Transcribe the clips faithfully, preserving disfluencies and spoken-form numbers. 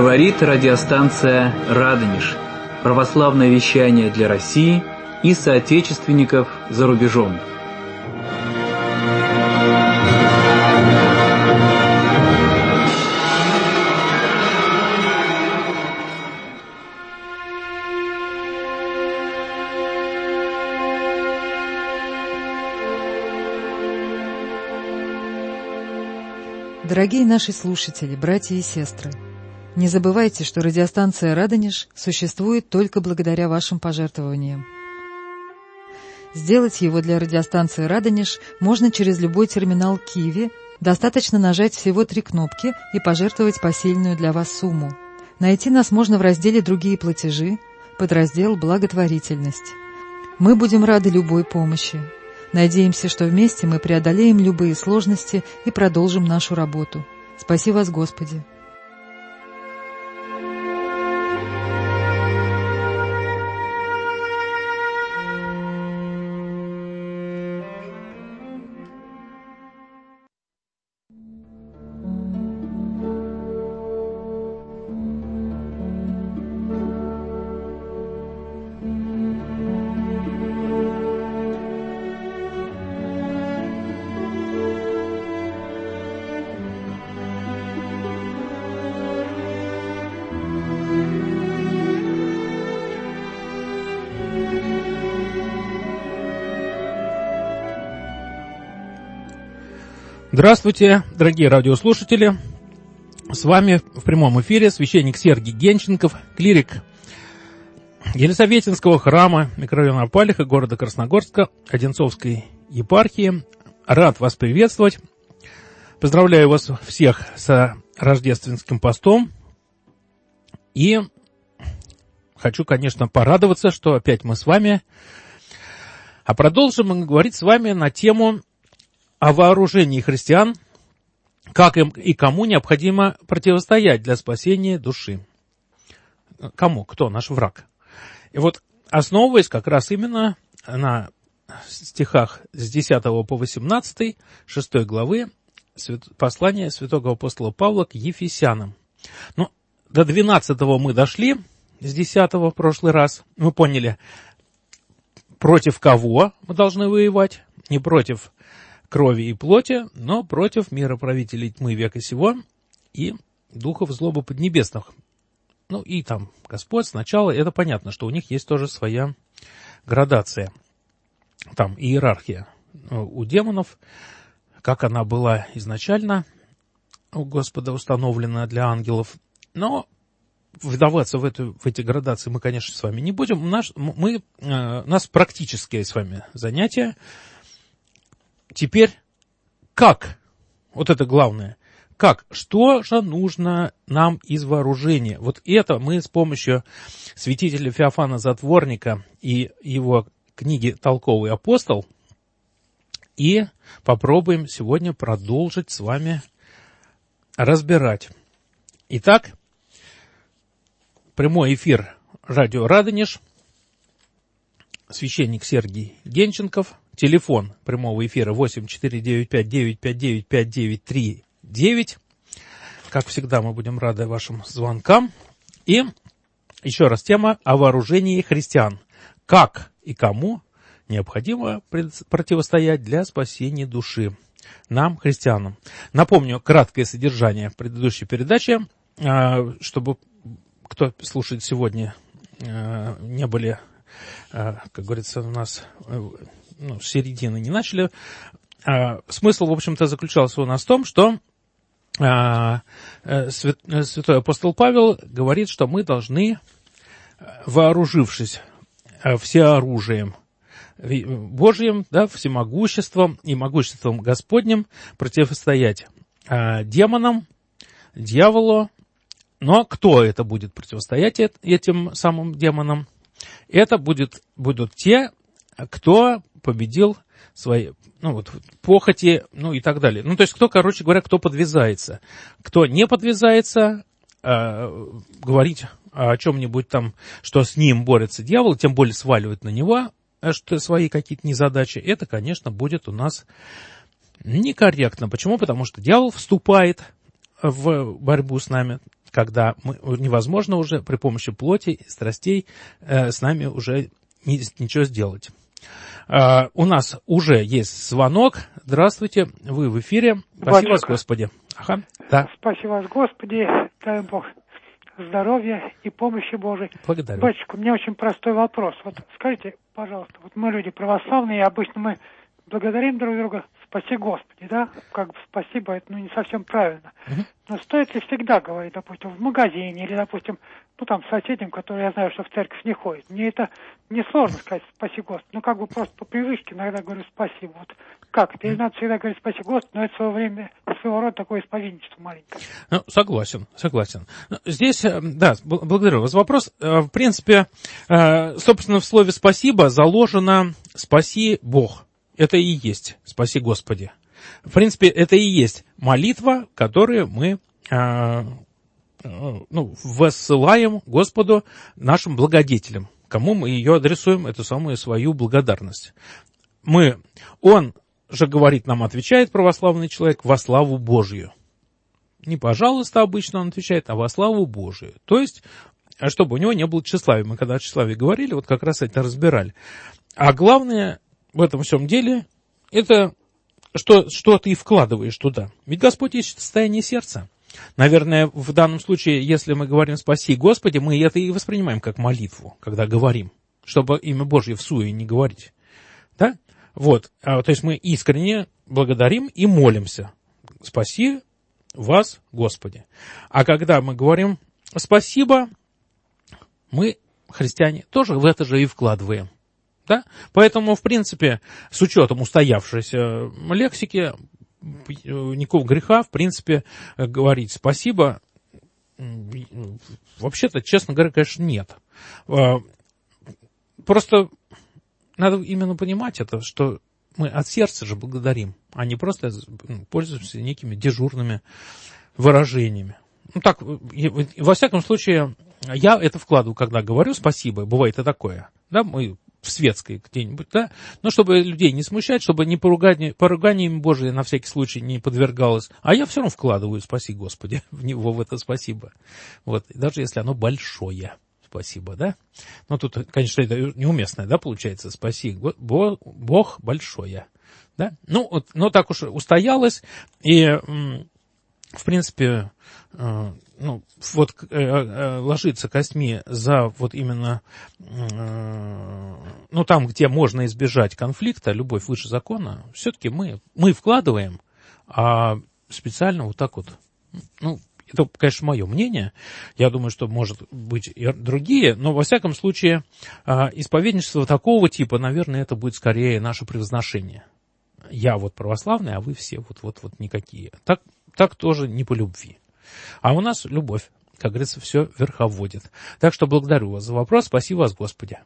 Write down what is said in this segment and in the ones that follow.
Говорит радиостанция «Радонеж». Православное вещание для России и соотечественников за рубежом. Дорогие наши слушатели, братья и сестры, не забывайте, что радиостанция «Радонеж» существует только благодаря вашим пожертвованиям. Сделать его для радиостанции «Радонеж» можно через любой терминал Киви, достаточно нажать всего три кнопки и пожертвовать посильную для вас сумму. Найти нас можно в разделе «Другие платежи», подраздел «Благотворительность». Мы будем рады любой помощи. Надеемся, что вместе мы преодолеем любые сложности и продолжим нашу работу. Спаси вас, Господи! Здравствуйте, дорогие радиослушатели! С вами в прямом эфире священник Сергий Генченков, клирик Елисаветинского храма микрорайона Апалиха, города Красногорска, Одинцовской епархии. Рад вас приветствовать. Поздравляю вас всех с рождественским постом. И хочу, конечно, порадоваться, что опять мы с вами. А продолжим мы говорить с вами на тему о вооружении христиан, как им и кому необходимо противостоять для спасения души. Кому? Кто? Наш враг. И вот, основываясь как раз именно на стихах с десятого по восемнадцатый, шестой главы послания святого апостола Павла к Ефесянам. Ну, до двенадцатого мы дошли, с десятого в прошлый раз. Мы поняли, против кого мы должны воевать, не против крови и плоти, но против мироправителей тьмы века сего и духов злобы поднебесных. Ну и там Господь сначала, это понятно, что у них есть тоже своя градация, там иерархия у демонов, как она была изначально у Господа установлена для ангелов. Но вдаваться в, эту, в эти градации мы, конечно, с вами не будем. Наш, мы, э, у нас практические с вами занятия. Теперь, как? Вот это главное. Как? Что же нужно нам из вооружения? Вот это мы с помощью святителя Феофана Затворника и его книги «Толковый апостол» и попробуем сегодня продолжить с вами разбирать. Итак, прямой эфир радио «Радонеж», священник Сергий Генченков. Телефон прямого эфира восемь четыре девять пять девять пять девять пять девять три девять. Как всегда, мы будем рады вашим звонкам. И еще раз тема о вооружении христиан. Как и кому необходимо противостоять для спасения души нам, христианам. Напомню краткое содержание предыдущей передачи, чтобы кто слушает сегодня, не были, как говорится, у нас... Ну, с середины не начали. А, смысл, в общем-то, заключался у нас в том, что а, свят, святой апостол Павел говорит, что мы должны, вооружившись всеоружием Божьим, да, всемогуществом и могуществом Господним, противостоять а, демонам, дьяволу. Но кто это будет противостоять этим самым демонам? Это будет, будут те, кто победил свои, ну вот, похоти, ну и так далее. Ну, то есть, кто, короче говоря, кто подвязается. Кто не подвязается, э, говорить о чем-нибудь там, что с ним борется дьявол, тем более сваливать на него что свои какие-то незадачи, это, конечно, будет у нас некорректно. Почему? Потому что дьявол вступает в борьбу с нами когда мы, невозможно уже при помощи плоти и страстей э, с нами уже ни, ничего сделать. Uh, у нас уже есть звонок. Здравствуйте, вы в эфире. Спасибо вас, Господи. Ага, да. Спасибо вас, Господи. Дай Бог здоровья и помощи Божией. Благодарю. Батюшка, у меня очень простой вопрос. Вот скажите, пожалуйста, вот мы люди православные, и обычно мы благодарим друг друга, спаси Господи, да? Как бы спасибо, это ну, не совсем правильно. Uh-huh. Но стоит ли всегда говорить, допустим, в магазине или, допустим, ну там соседям, которые я знаю, что в церковь не ходят. Мне это несложно сказать спаси Господи. Ну как бы просто по привычке иногда говорю спасибо. Вот как это? Или надо всегда говорить спаси Господи, но это своего время, своего рода такое исповедничество маленькое. Ну, согласен, согласен. Здесь, да, благодарю вас. Вопрос, в принципе, собственно, в слове спасибо заложено спаси Бог. Это и есть спаси Господи. В принципе, это и есть молитва, которую мы э, ну, воссылаем Господу, нашим благодетелям. Кому мы ее адресуем, эту самую свою благодарность. Мы, он же говорит нам, отвечает православный человек, во славу Божью. Не пожалуйста, обычно он отвечает, а во славу Божию. То есть, чтобы у него не было тщеславия. Мы когда о тщеславии говорили, вот как раз это разбирали. А главное в этом всем деле, это что, что ты вкладываешь туда. Ведь Господь ищет состояние сердца. Наверное, в данном случае, если мы говорим «спаси Господи», мы это и воспринимаем как молитву, когда говорим, чтобы имя Божье всуе не говорить. Да? Вот. А, то есть мы искренне благодарим и молимся. «Спаси вас, Господи». А когда мы говорим «спасибо», мы, христиане, тоже в это же и вкладываем. Да? Поэтому, в принципе, с учетом устоявшейся лексики, никакого греха, в принципе, говорить спасибо, вообще-то, честно говоря, конечно, нет. Просто надо именно понимать это, что мы от сердца же благодарим, а не просто пользуемся некими дежурными выражениями. Ну так, во всяком случае, я это вкладываю, когда говорю спасибо, бывает и такое, да, мы в светской где-нибудь, да, но чтобы людей не смущать, чтобы не поругание, поруганием Божие на всякий случай не подвергалось, а я все равно вкладываю, спаси Господи, в него, в это спасибо, вот, даже если оно большое спасибо, да, но тут, конечно, это неуместное, да, получается, спаси Бог, Бог большое, да, ну, вот, но так уж устоялось, и, в принципе, ну, вот э, ложиться костьми за вот именно, э, ну, там, где можно избежать конфликта, любовь выше закона, все-таки мы, мы вкладываем, а специально вот так вот, ну, это, конечно, мое мнение, я думаю, что, может быть, и другие, но, во всяком случае, э, исповедничество такого типа, наверное, это будет скорее наше превозношение. Я вот православный, а вы все вот-вот-вот никакие. Так, так тоже не по любви. А у нас любовь, как говорится, все верховодит. Так что благодарю вас за вопрос. Спасибо вас, Господи.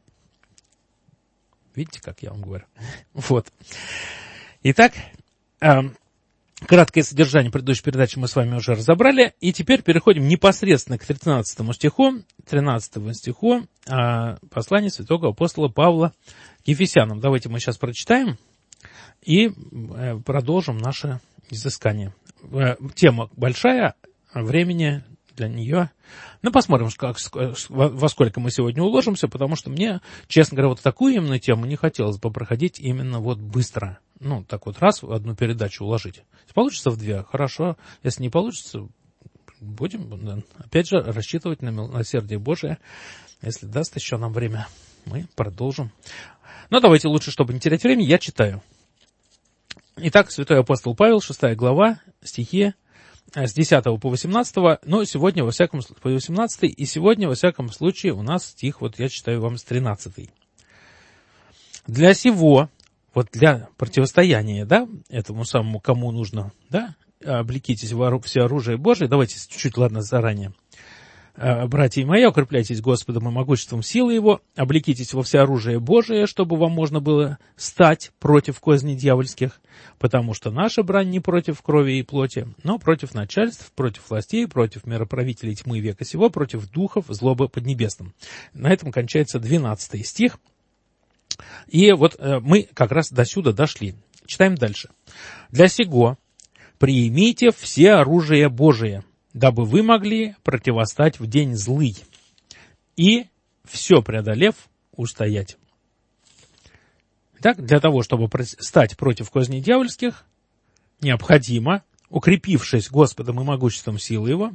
Видите, как я вам говорю? Вот. Итак, э, краткое содержание предыдущей передачи мы с вами уже разобрали. И теперь переходим непосредственно к тринадцатому стиху. тринадцатому стиху э, послания святого апостола Павла к Ефесянам. Давайте мы сейчас прочитаем и э, продолжим наше изыскание. Э, тема большая. Времени для нее. Ну, посмотрим, как, во сколько мы сегодня уложимся, потому что мне, честно говоря, вот такую именно тему не хотелось бы проходить именно вот быстро. Ну, так вот раз в одну передачу уложить. Если получится в две, хорошо. Если не получится, будем, опять же, рассчитывать на милосердие Божие. Если даст еще нам время, мы продолжим. Но давайте лучше, чтобы не терять время, я читаю. Итак, святой апостол Павел, шестая глава, стихи с десятого по восемнадцатый, но сегодня, во всяком случае, по восемнадцатый, и сегодня, во всяком случае, у нас стих, вот я читаю вам с тринадцатого. Для сего, вот для противостояния, да, этому самому, кому нужно, да, облекитесь во все оружие Божие, давайте чуть-чуть, ладно, заранее. Братья мои, укрепляйтесь Господом и могуществом силы Его, облекитесь во всеоружие Божие, чтобы вам можно было стать против козней дьявольских, потому что наша брань не против крови и плоти, но против начальств, против властей, против мироправителей тьмы века сего, против духов злобы поднебесным. На этом кончается двенадцатый стих. И вот мы как раз до сюда дошли. Читаем дальше. «Для сего приимите все оружие Божие, дабы вы могли противостать в день злый и, все преодолев, устоять. Итак, для того, чтобы стать против козней дьявольских, необходимо, укрепившись Господом и могуществом силы Его,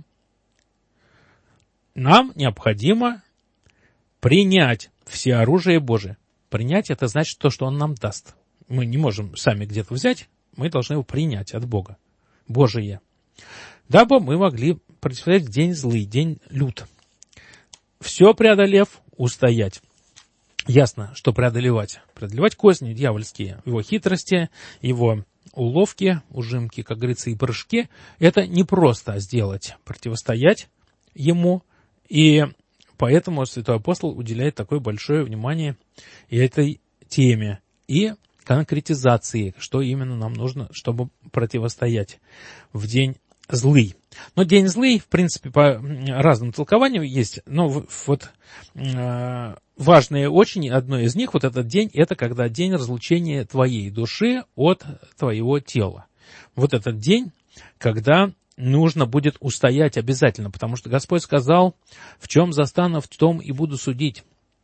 нам необходимо принять все оружие Божие. Принять — это значит то, что Он нам даст. Мы не можем сами где-то взять, мы должны его принять от Бога. Божие. Дабы мы могли противостоять в день злый, день лют. Все преодолев, устоять. Ясно, что преодолевать. Преодолевать козни дьявольские, его хитрости, его уловки, ужимки, как говорится, и прыжки. Это не просто сделать, противостоять ему. И поэтому святой апостол уделяет такое большое внимание и этой теме. И конкретизации, что именно нам нужно, чтобы противостоять в день злый. Но день злый, в принципе, по разным толкованиям есть, но вот э, важное очень, одно из них, вот этот день, это когда день разлучения твоей души от твоего тела. Вот этот день, когда нужно будет устоять обязательно, потому что Господь сказал, в чем застану, в том и буду судить.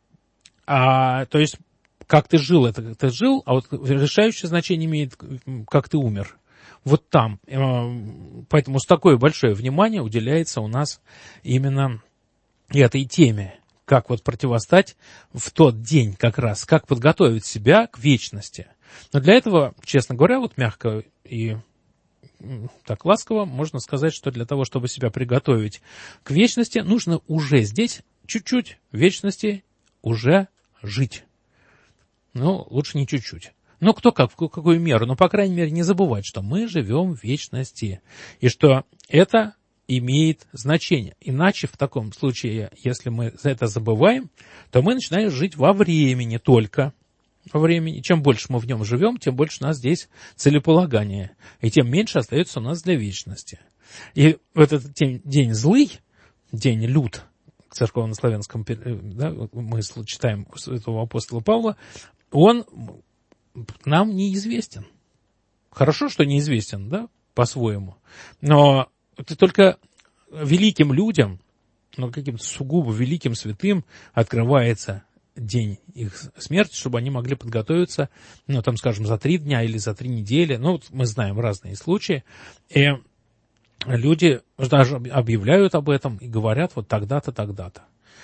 А, то есть, как ты жил, это как ты жил, а вот решающее значение имеет, как ты умер. Вот там. Поэтому с такое большое внимание уделяется у нас именно этой теме. Как вот противостать в тот день как раз, как подготовить себя к вечности. Но для этого, честно говоря, вот мягко и так ласково можно сказать, что для того, чтобы себя приготовить к вечности, нужно уже здесь чуть-чуть в вечности уже жить. Ну, лучше не чуть-чуть. Но кто как, в какую меру, но, по крайней мере, не забывать, что мы живем в вечности, и что это имеет значение. Иначе, в таком случае, если мы это забываем, то мы начинаем жить во времени только. Во времени. Чем больше мы в нем живем, тем больше у нас здесь целеполагание, и тем меньше остается у нас для вечности. И в этот день, день злый, день лют, в церковно-славянском, да, мы читаем святого апостола Павла, он нам неизвестен. Хорошо, что неизвестен, да, по-своему. Но это только великим людям, но каким-то сугубо великим святым открывается день их смерти, чтобы они могли подготовиться, ну, там, скажем, за три дня или за три недели. Ну, вот мы знаем разные случаи. И люди даже объявляют об этом и говорят вот тогда-то, тогда-то.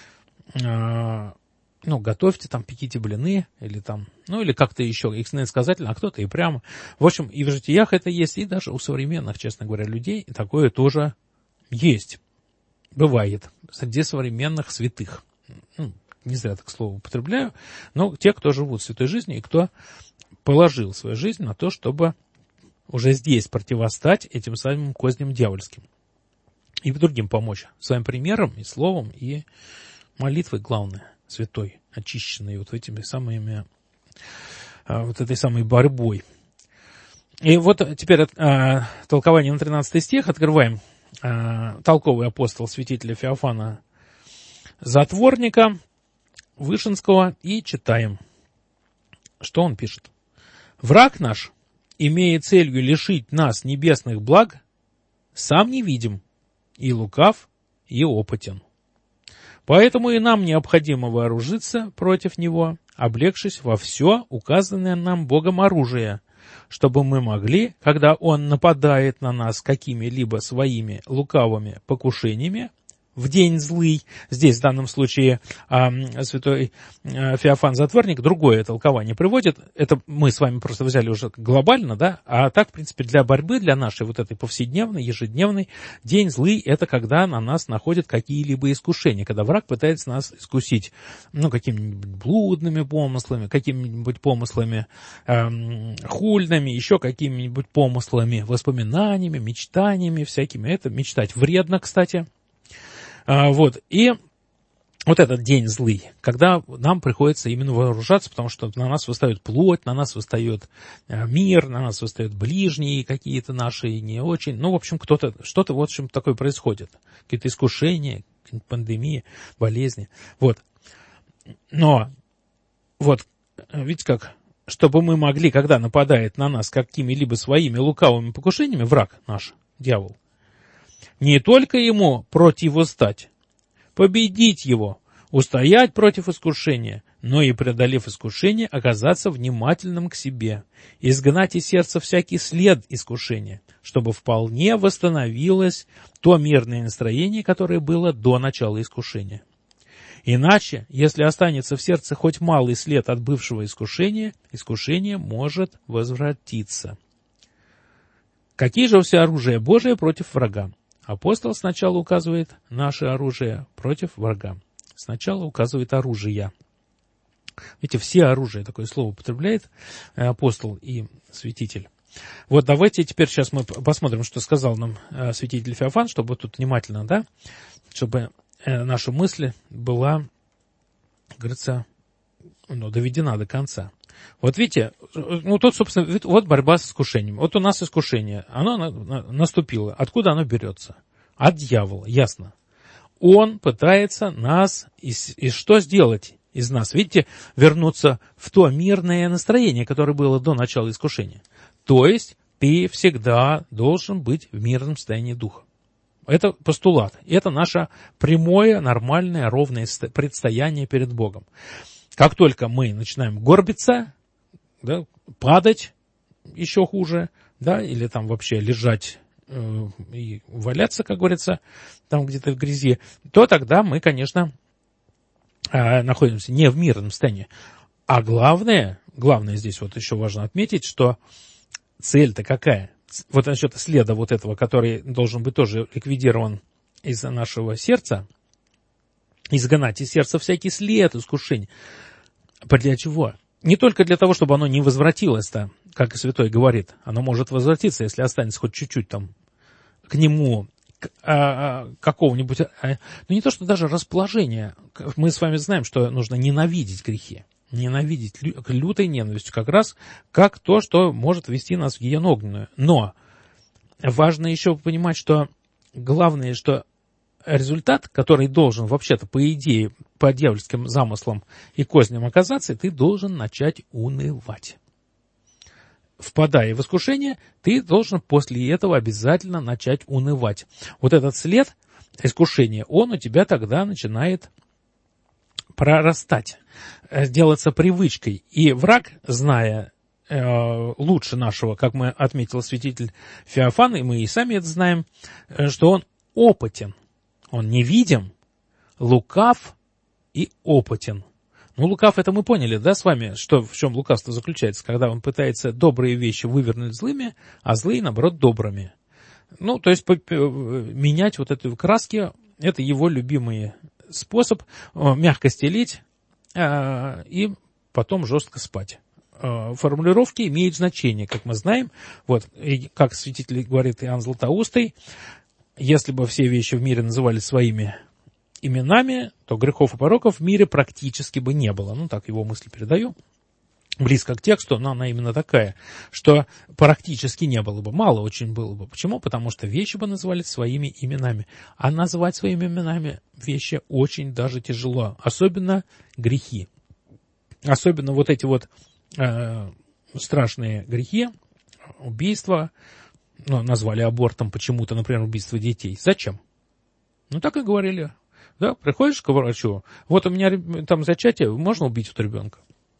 Ну, готовьте, там, пеките блины, или там, ну, или как-то еще иносказательно, а кто-то и прямо. В общем, и в житиях это есть, и даже у современных, честно говоря, людей такое тоже есть. Бывает. Среди современных святых. Ну, не зря так слово употребляю, но те, кто живут святой жизнью, и кто положил свою жизнь на то, чтобы уже здесь противостать этим самым козням дьявольским. И другим помочь своим примером, и словом, и молитвой, главное, святой, очищенной вот этими самыми, вот этой самой борьбой. И вот теперь а, толкование на тринадцатый стих. Открываем а, толковый апостол святителя Феофана Затворника Вышинского и читаем, что он пишет. «Враг наш, имея целью лишить нас небесных благ, сам невидим, и лукав, и опытен. Поэтому и нам необходимо вооружиться против него, облегшись во все указанное нам Богом оружие, чтобы мы могли, когда он нападает на нас какими-либо своими лукавыми покушениями, в день злый, здесь в данном случае э, святой э, Феофан Затворник другое толкование приводит, это мы с вами просто взяли уже глобально, да, а так, в принципе, для борьбы, для нашей вот этой повседневной, ежедневной, день злый — это когда на нас находят какие-либо искушения, когда враг пытается нас искусить, ну, какими-нибудь блудными помыслами, какими-нибудь помыслами э, хульными, еще какими-нибудь помыслами, воспоминаниями, мечтаниями всякими. Это мечтать вредно, кстати. А, вот, и вот этот день злый, когда нам приходится именно вооружаться, потому что на нас восстает плоть, на нас восстает мир, на нас восстают ближние какие-то наши, не очень, ну, в общем, кто-то, что-то, в общем, такое происходит, какие-то искушения, пандемии, болезни, вот. Но, вот, видите как, чтобы мы могли, когда нападает на нас какими-либо своими лукавыми покушениями, враг наш, дьявол, не только ему противостать, победить его, устоять против искушения, но и, преодолев искушение, оказаться внимательным к себе, изгнать из сердца всякий след искушения, чтобы вполне восстановилось то мирное настроение, которое было до начала искушения. Иначе, если останется в сердце хоть малый след от бывшего искушения, искушение может возвратиться. Какие же все оружия Божие против врага? Апостол сначала указывает наше оружие против врага. Сначала указывает оружие. Видите, все оружия, такое слово употребляет апостол и святитель. Вот давайте теперь сейчас мы посмотрим, что сказал нам святитель Феофан, чтобы тут внимательно, да, чтобы наша мысль была, говорится, ну, доведена до конца. Вот видите, ну тут, собственно, вот борьба с искушением. Вот у нас искушение, оно наступило. Откуда оно берется? От дьявола, ясно. Он пытается нас, и, и что сделать из нас? Видите, вернуться в то мирное настроение, которое было до начала искушения. То есть ты всегда должен быть в мирном состоянии духа. Это постулат. Это наше прямое, нормальное, ровное предстояние перед Богом. Как только мы начинаем горбиться, да, падать еще хуже, да, или там вообще лежать э, и валяться, как говорится, там где-то в грязи, то тогда мы, конечно, э, находимся не в мирном состоянии. А главное, главное здесь вот еще важно отметить, что цель-то какая? Вот насчет следа вот этого, который должен быть тоже ликвидирован из нашего сердца, изгнать из сердца всякий след искушений. Для чего? Не только для того, чтобы оно не возвратилось-то, как и святой говорит. Оно может возвратиться, если останется хоть чуть-чуть там к нему к, а, какого-нибудь... А, ну, не то, что даже расположение. Мы с вами знаем, что нужно ненавидеть грехи. Ненавидеть лю, лютой ненавистью, как раз как то, что может вести нас в гиену огненную. Но важно еще понимать, что главное, что результат, который должен вообще-то, по идее, по дьявольским замыслам и козням оказаться, ты должен начать унывать. Впадая в искушение, ты должен после этого обязательно начать унывать. Вот этот след искушения, он у тебя тогда начинает прорастать, делаться привычкой. И враг, зная э, лучше нашего, как мы отметил святитель Феофан, и мы и сами это знаем, что он опытен. Он невидим, лукав и опытен. Ну, лукав, это мы поняли, да, с вами, что, в чем лукавство заключается, когда он пытается добрые вещи вывернуть злыми, а злые, наоборот, добрыми. Ну, то есть менять вот эти краски, это его любимый способ, мягко стелить э, и потом жестко спать. Э, формулировки имеют значение, как мы знаем. Вот, и как святитель говорит Иоанн Златоустый, если бы все вещи в мире называли своими именами, то грехов и пороков в мире практически бы не было. Ну, так его мысли передаю. Близко к тексту, но она именно такая, что практически не было бы, мало очень было бы. Почему? Потому что вещи бы называли своими именами. А назвать своими именами вещи очень даже тяжело. Особенно грехи. Особенно вот эти вот э, страшные грехи, убийства, ну, назвали абортом почему-то, например, убийство детей. Зачем? Ну, так и говорили. Да, приходишь к врачу, вот у меня там зачатие, можно убить вот ребенка?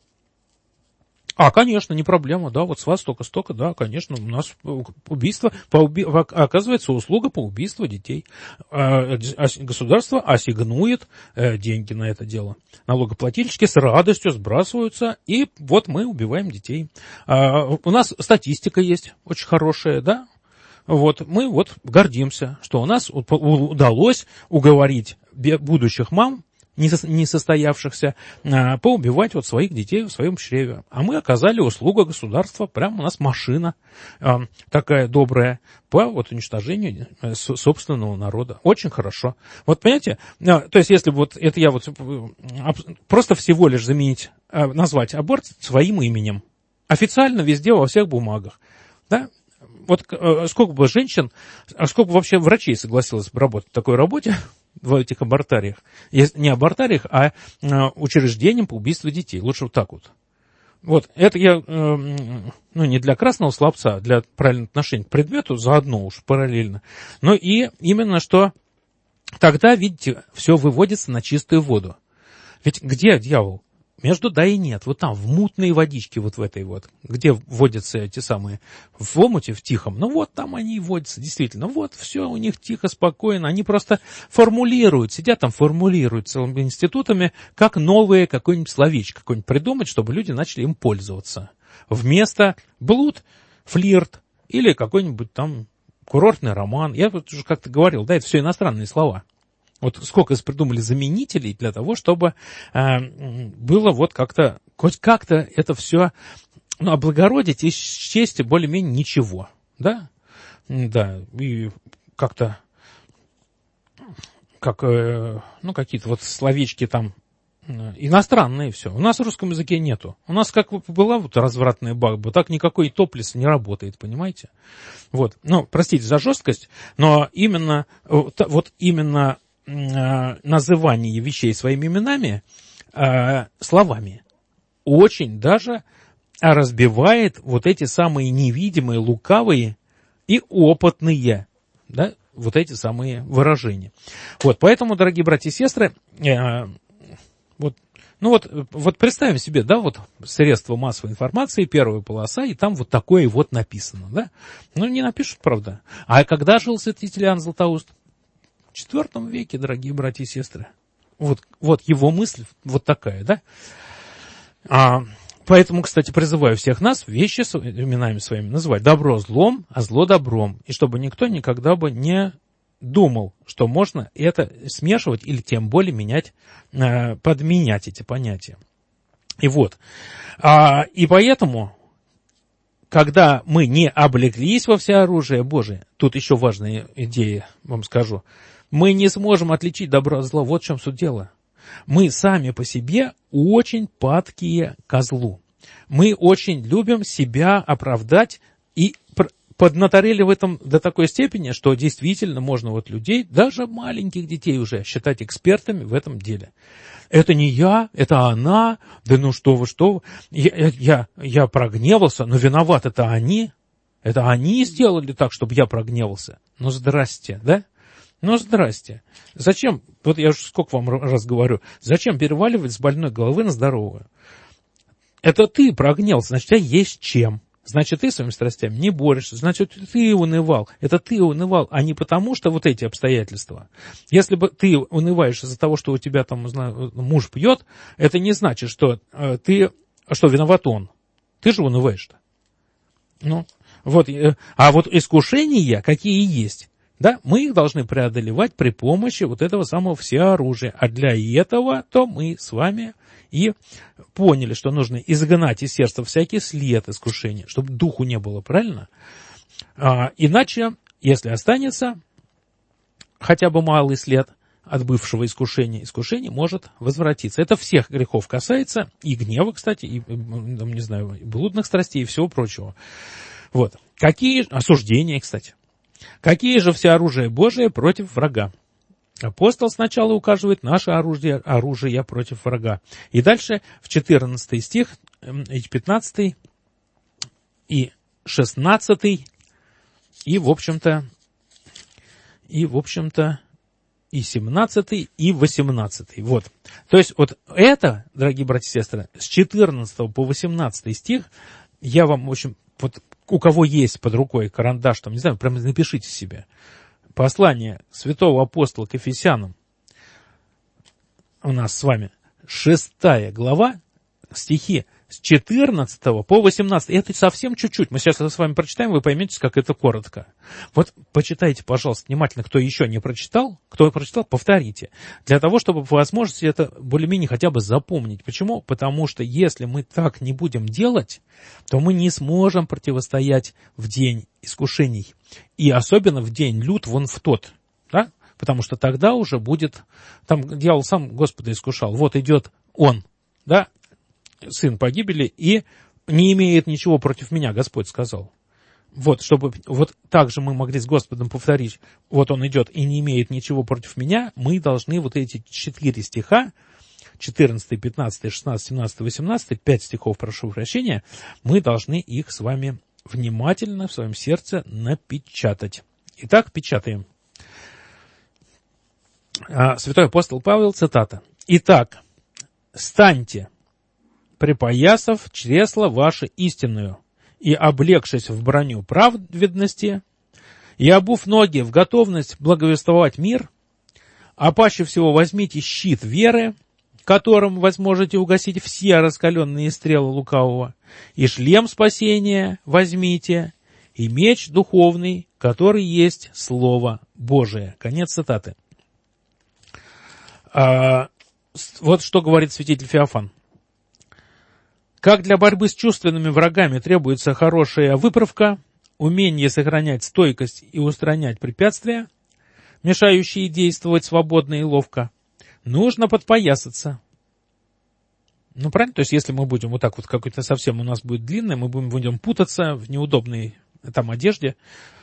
А, конечно, не проблема, да, вот с вас столько-столько, да, конечно, у нас убийство, по уби... оказывается, услуга по убийству детей. Государство ассигнует деньги на это дело. Налогоплательщики с радостью сбрасываются, и вот мы убиваем детей. У нас статистика есть очень хорошая, да. Вот, мы вот гордимся, что у нас удалось уговорить будущих мам, не состоявшихся, поубивать вот своих детей в своем чреве. А мы оказали услугу государства, прямо у нас машина такая добрая по вот уничтожению собственного народа. Очень хорошо. Вот понимаете, то есть если вот это я вот просто всего лишь заменить, назвать аборт своим именем, официально везде во всех бумагах, да, вот сколько бы женщин, сколько бы вообще врачей согласилось бы работать в такой работе, в этих абортариях. Не абортариях, а учреждением по убийству детей. Лучше вот так вот. Вот, это я, э, ну, не для красного словца, а для правильного отношения к предмету, заодно уж параллельно. Но и именно что тогда, видите, все выводится на чистую воду. Ведь где дьявол? Между да и нет. Вот там, в мутной водичке, вот в этой вот, где вводятся эти самые, в омуте, в тихом, ну вот там они и вводятся, действительно. Вот все у них тихо, спокойно. Они просто формулируют, сидят там, формулируют целыми институтами, как новое какое-нибудь словечко, какое-нибудь придумать, чтобы люди начали им пользоваться. Вместо блуд, флирт или какой-нибудь там курортный роман. Я вот уже как-то говорил, да, это все иностранные слова. Вот сколько придумали заменителей для того, чтобы э, было вот как-то, хоть как-то это все, ну, облагородить и счесть более-менее ничего, да? Да, и как-то, как, э, ну, какие-то вот словечки там э, иностранные все. У нас в русском языке нету. У нас как была вот развратная баба, так никакой топлес не работает, понимаете? Вот, ну, простите за жесткость, но именно, вот именно называние вещей своими именами, э, словами, очень даже разбивает вот эти самые невидимые, лукавые и опытные, да, вот эти самые выражения. Вот, поэтому, дорогие братья и сестры, э, вот, ну вот, вот представим себе, да, вот средства массовой информации, первая полоса, и там вот такое вот написано, да. Ну, не напишут, правда. А когда жил святитель Иоанн Златоуст? В четвертом веке, дорогие братья и сестры. Вот, вот его мысль вот такая, да? А, поэтому, кстати, призываю всех нас вещи именами своими называть. Добро злом, а зло добром. И чтобы никто никогда бы не думал, что можно это смешивать или тем более менять, подменять эти понятия. И вот. А, и поэтому, когда мы не облеклись во всеоружие Божие, тут еще важная идея, вам скажу, мы не сможем отличить добро от зла. Вот в чем суть дела. Мы сами по себе очень падкие ко злу. Мы очень любим себя оправдать и поднаторели в этом до такой степени, что действительно можно вот людей, даже маленьких детей уже, считать экспертами в этом деле. Это не я, это она, да ну что вы, что вы, я, я, я прогневался, но виноват это они, это они сделали так, чтобы я прогневался. Ну здрасте, да? Ну здрасте. Зачем, вот я уже сколько вам раз говорю, зачем переваливать с больной головы на здоровую? Это ты прогневался, значит, у тебя есть чем. Значит, ты своими страстями не борешься, значит, ты унывал. Это ты унывал, а не потому, что вот эти обстоятельства. Если бы ты унываешь из-за того, что у тебя там, знаю, муж пьет, это не значит, что э, ты, что виноват он. Ты же унываешь-то. Ну, вот, э, а вот искушения, какие есть, да, мы их должны преодолевать при помощи вот этого самого всеоружия. А для этого то мы с вами и поняли, что нужно изгнать из сердца всякий след искушения, чтобы духу не было, правильно? А, иначе, если останется хотя бы малый след от бывшего искушения, искушение может возвратиться. Это всех грехов касается, и гнева, кстати, и, не знаю, и блудных страстей, и всего прочего. Вот. Какие осуждения, кстати. Какие же всеоружие Божие против врага? Апостол сначала указывает наше оружие, оружие против врага. И дальше в четырнадцатый стих, пятнадцатый и шестнадцатый, и в общем-то, и в общем-то, и семнадцатый, и восемнадцатый. Вот. То есть вот это, дорогие братья и сестры, с четырнадцатого по восемнадцатый стих, я вам, в общем, вот у кого есть под рукой карандаш, там, не знаю, прямо напишите себе. Послание святого апостола к Ефесянам у нас с вами шестая глава, стихи с четырнадцатого по восемнадцатый. Это совсем чуть-чуть. Мы сейчас это с вами прочитаем, вы поймете, как это коротко. Вот почитайте, пожалуйста, внимательно, кто еще не прочитал. Кто прочитал, повторите. Для того, чтобы по возможности это более-менее хотя бы запомнить. Почему? Потому что если мы так не будем делать, то мы не сможем противостоять в день искушений. И особенно в день лют вон в тот. Да? Потому что тогда уже будет... Там дьявол сам Господа искушал. Вот идет он, да, сын погибели, и не имеет ничего против меня, Господь сказал. Вот, чтобы вот так же мы могли с Господом повторить, вот он идет и не имеет ничего против меня, мы должны вот эти четыре стиха четырнадцатый, пятнадцатый, шестнадцатый, семнадцатый, восемнадцатый, пять стихов, прошу прощения, мы должны их с вами внимательно в своем сердце напечатать. Итак, печатаем. Святой апостол Павел, цитата. «Итак, станьте, припоясав чресло ваше истинную, и облегшись в броню праведности, и обув ноги в готовность благовествовать мир, а паще всего возьмите щит веры, которым вы сможете угасить все раскаленные стрелы лукавого, и шлем спасения возьмите, и меч духовный, который есть Слово Божие». Конец цитаты. А, вот что говорит святитель Феофан. «Как для борьбы с чувственными врагами требуется хорошая выправка, умение сохранять стойкость и устранять препятствия, мешающие действовать свободно и ловко, нужно подпоясаться». Ну, правильно? То есть, если мы будем вот так вот, какой-то совсем у нас будет длинный, мы будем, будем путаться в неудобной там одежде,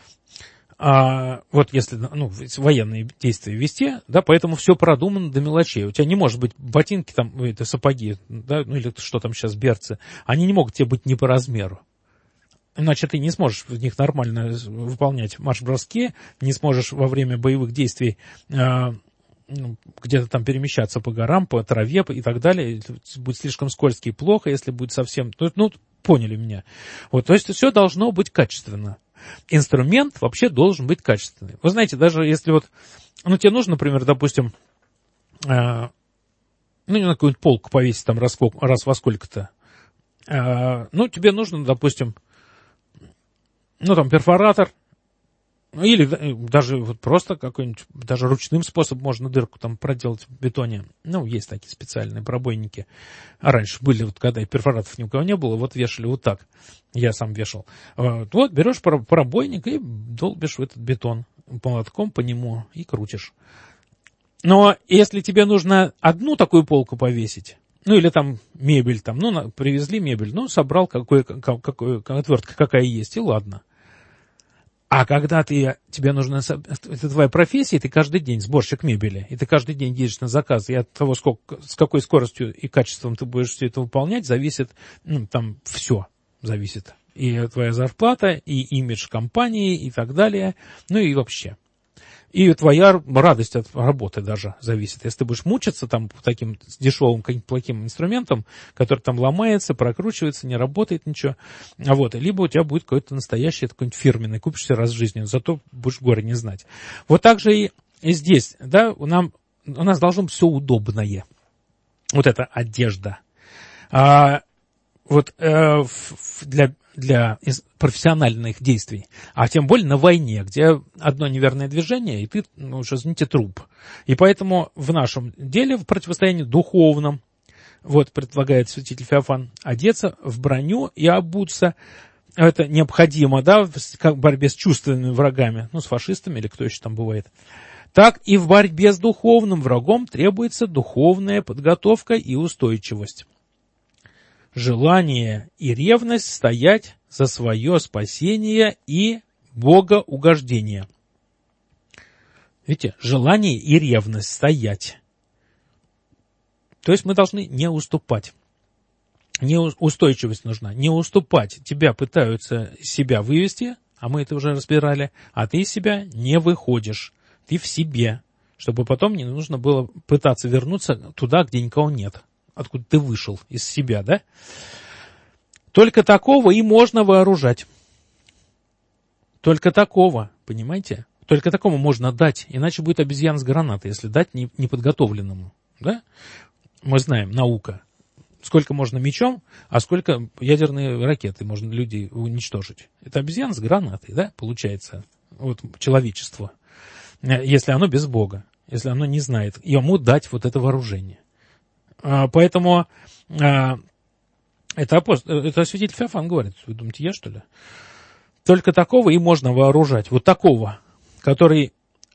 а вот если, ну, военные действия вести, да, поэтому все продумано до мелочей. У тебя не может быть ботинки, там, это, сапоги, да, ну, или что там сейчас, берцы, они не могут тебе быть не по размеру. Иначе ты не сможешь в них нормально выполнять марш-броски, не сможешь во время боевых действий э, ну, где-то там перемещаться по горам, по траве и так далее. Будет слишком скользко и плохо, если будет совсем... Ну, ну поняли меня. Вот, то есть все должно быть качественно. Инструмент вообще должен быть качественный. Вы знаете, даже если вот... Ну, тебе нужно, например, допустим... Э, ну, не на какую-нибудь полку повесить там раз, раз во сколько-то. Э, ну, тебе нужно, допустим... Ну, там, перфоратор, ну, или даже вот просто какой-нибудь, даже ручным способом можно дырку там проделать в бетоне. Ну, есть такие специальные пробойники. А раньше были, вот когда перфораторов ни у кого не было, вот вешали вот так. Я сам вешал. Вот, берешь пробойник и долбишь в этот бетон молотком по нему и крутишь. Но если тебе нужно одну такую полку повесить, ну, или там мебель, там, ну, привезли мебель, ну, собрал, какой, какой, отвертка какая есть, и ладно. А когда ты, тебе нужно, это твоя профессия, ты каждый день сборщик мебели, и ты каждый день едешь на заказ, и от того, сколько, с какой скоростью и качеством ты будешь все это выполнять, зависит, ну, там, все зависит. И твоя зарплата, и имидж компании, и так далее, ну, и вообще. И твоя радость от работы даже зависит. Если ты будешь мучиться там таким дешевым каким-то плохим инструментом, который там ломается, прокручивается, не работает ничего, а вот, либо у тебя будет какой-то настоящий, какой-нибудь фирменный, купишься раз в жизни, зато будешь горе не знать. Вот так же и здесь, да, у, нам, у нас должно быть все удобное. Вот эта одежда. А, вот э, для... для профессиональных действий, а тем более на войне, где одно неверное движение, и ты, ну, уже, извините, труп. И поэтому в нашем деле, в противостоянии духовном, вот предлагает святитель Феофан, одеться в броню и обуться. Это необходимо, да, в борьбе с чувственными врагами, ну, с фашистами или кто еще там бывает. Так и в борьбе с духовным врагом требуется духовная подготовка и устойчивость. Желание и ревность стоять за свое спасение и богоугождение. Видите, желание и ревность стоять. То есть мы должны не уступать. Не устойчивость нужна. Не уступать. Тебя пытаются себя вывести, а мы это уже разбирали, а ты из себя не выходишь. Ты в себе, чтобы потом не нужно было пытаться вернуться туда, где никого нет. Откуда ты вышел из себя, да? Только такого и можно вооружать. Только такого, понимаете? Только такому можно дать, иначе будет обезьяна с гранатой, если дать неподготовленному, да? Мы знаем, наука. Сколько можно мечом, а сколько ядерные ракеты можно людей уничтожить. Это обезьяна с гранатой, да, получается, вот человечество. Если оно без Бога, если оно не знает, ему дать вот это вооружение. Поэтому это, апостол, это святитель Феофан говорит. Вы думаете, я, что ли? Только такого и можно вооружать. Вот такого, который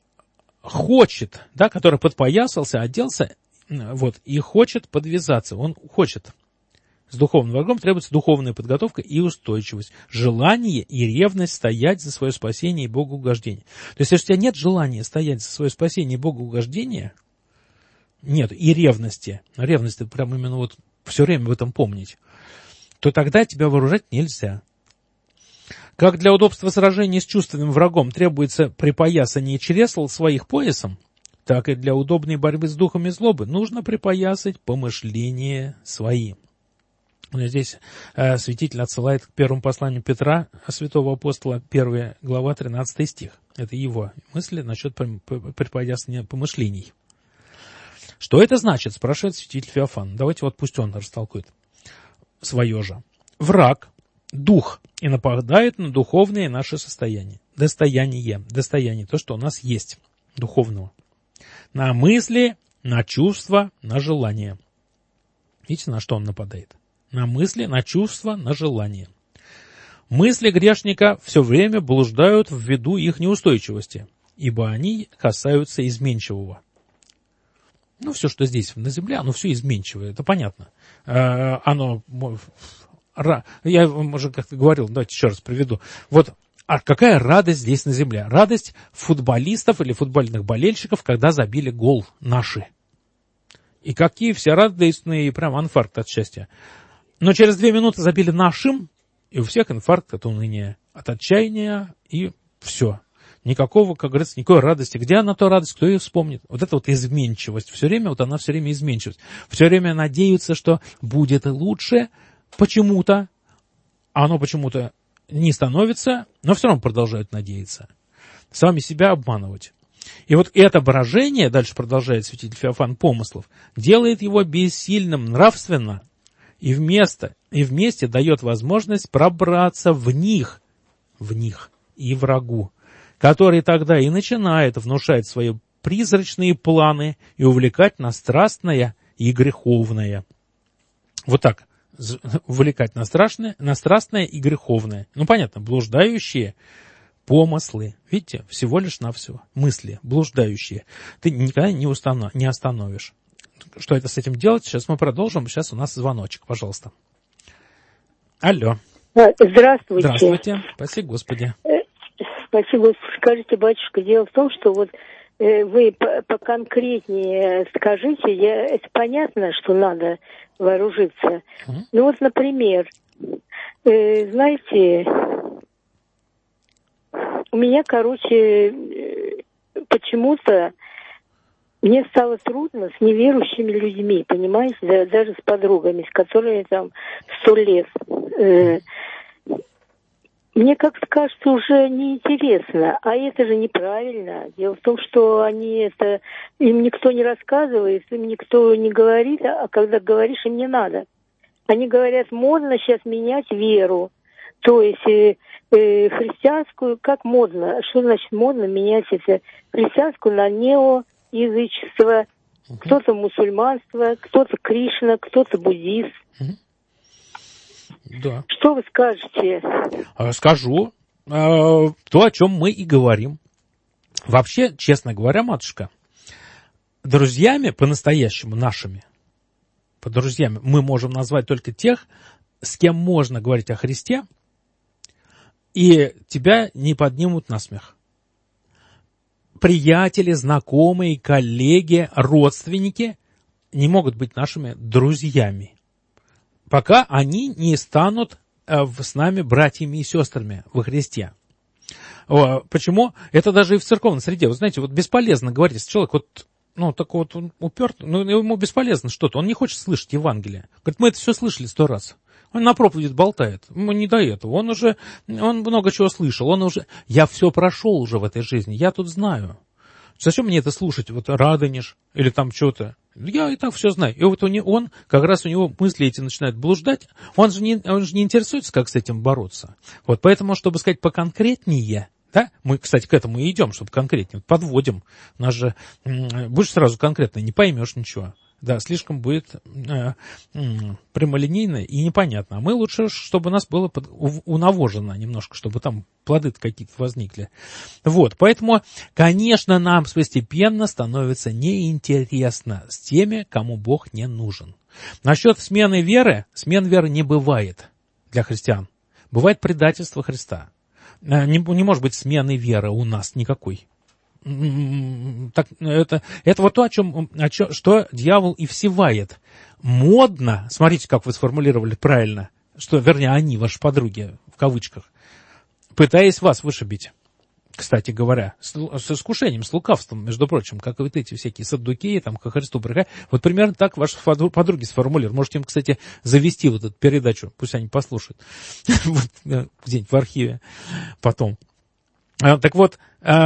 хочет, да, который подпоясался, оделся, вот, и хочет подвязаться. Он хочет. С духовным врагом требуется духовная подготовка и устойчивость. Желание и ревность стоять за свое спасение и богоугождение. То есть, если у тебя нет желания стоять за свое спасение и богоугождение, нет, и ревности, ревность это прям именно вот все время в этом помнить, то тогда тебя вооружать нельзя. Как для удобства сражения с чувственным врагом требуется припоясание чресл своих поясом, так и для удобной борьбы с духами злобы нужно припоясать помышления свои. Здесь э, святитель отсылает к первому посланию Петра, святого апостола, первая глава, тринадцатый стих. Это его мысли насчет припоясания помышлений. Что это значит, спрашивает святитель Феофан. Давайте вот пусть он растолкует свое же. Враг, дух, и нападает на духовное наше состояние. Достояние, достояние, то, что у нас есть, духовного. На мысли, на чувства, на желания. Видите, на что он нападает? На мысли, на чувства, на желания. Мысли грешника все время блуждают ввиду их неустойчивости, ибо они касаются изменчивого. Ну, все, что здесь на земле, оно все изменчивое, это понятно. Оно, я уже как-то говорил, давайте еще раз приведу. Вот а какая радость здесь на земле? Радость футболистов или футбольных болельщиков, когда забили гол наши. И какие все радостные, прям инфаркт от счастья. Но через две минуты забили нашим, и у всех инфаркт от уныния, от отчаяния, и все. Никакого, как говорится, никакой радости. Где она, то радость, кто ее вспомнит? Вот это вот изменчивость. Все время, вот она все время изменчивость. Все время надеются, что будет лучше почему-то, а оно почему-то не становится, но все равно продолжают надеяться. Сами себя обманывать. И вот это брожение, дальше продолжает святитель Феофан Помыслов, делает его бессильным нравственно и вместо, и вместе дает возможность пробраться в них, в них и врагу, который тогда и начинает внушать свои призрачные планы и увлекать на страстное и греховное. Вот так. Увлекать на страшное, на страстное и греховное. Ну, понятно, блуждающие помыслы. Видите, всего лишь навсего. Мысли, блуждающие. Ты никогда не, установ, не остановишь. Что это с этим делать? Сейчас мы продолжим. Сейчас у нас звоночек, пожалуйста. Алло. Здравствуйте. Здравствуйте. Спасибо, Господи. Спасибо. Скажите, батюшка, дело в том, что вот вы поконкретнее скажите, я, это понятно, что надо вооружиться. Mm-hmm. Ну вот, например, э, знаете, у меня, короче, почему-то мне стало трудно с неверующими людьми, понимаете, да, даже с подругами, с которыми там сто лет. Э, Мне как-то кажется, уже неинтересно, а это же неправильно. Дело в том, что они это, им никто не рассказывает, им никто не говорит, а когда говоришь, им не надо. Они говорят, модно сейчас менять веру, то есть э, э, христианскую, как модно, что значит модно менять это христианскую на неоязычество, uh-huh. кто-то мусульманство, кто-то Кришна, кто-то буддист. Uh-huh. Да. Что вы скажете? Скажу то, о чем мы и говорим. Вообще, честно говоря, матушка, друзьями по-настоящему нашими, по друзьями мы можем назвать только тех, с кем можно говорить о Христе, и тебя не поднимут на смех. Приятели, знакомые, коллеги, родственники не могут быть нашими друзьями, пока они не станут с нами братьями и сестрами во Христе. Почему? Это даже и в церковной среде. Вы знаете, вот бесполезно говорить, если человек вот, ну, такой вот он уперт, ну, ему бесполезно что-то, он не хочет слышать Евангелие. Говорит, мы это все слышали сто раз. Он на проповедь болтает. Ему не до этого. Он уже, он много чего слышал. Он уже, я все прошел уже в этой жизни, я тут знаю. Зачем мне это слушать? Вот Радонеж или там что-то. Я и так все знаю. И вот он, он, как раз у него мысли эти начинают блуждать. Он же, не, он же не интересуется, как с этим бороться. Вот поэтому, чтобы сказать поконкретнее, да, мы, кстати, к этому и идем, чтобы конкретнее. Подводим. Нас же, будешь сразу конкретно, не поймешь ничего. Да, слишком будет э, э, прямолинейно и непонятно. А мы лучше, чтобы у нас было под, у, унавожено немножко, чтобы там плоды какие-то возникли. Вот, поэтому, конечно, нам постепенно становится неинтересно с теми, кому Бог не нужен. Насчет смены веры, смен веры не бывает для христиан. Бывает предательство Христа. Не, не может быть смены веры у нас никакой. так, это, это вот то, о чем, о чем, что дьявол и всевает. Модно, смотрите, как вы сформулировали правильно, что, вернее, они, ваши подруги, в кавычках, пытаясь вас вышибить, кстати говоря, с, с искушением, с лукавством, между прочим, как и вот эти всякие саддукеи, там, ко Христу приходят. Вот примерно так ваши подруги сформулируют. Можете им, кстати, завести вот эту передачу, пусть они послушают где-нибудь в архиве потом. Так вот,